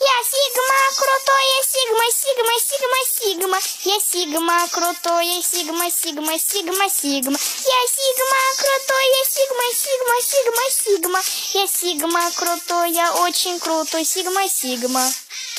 Я сигма крутое, сигма, сигма, сигма, сигма. Я сигма крутое, сигма, сигма, сигма, сигма. Я сигма крутое, сигма, сигма, сигма, сигма. Я сигма крутое, очень крутой, сигма, сигма.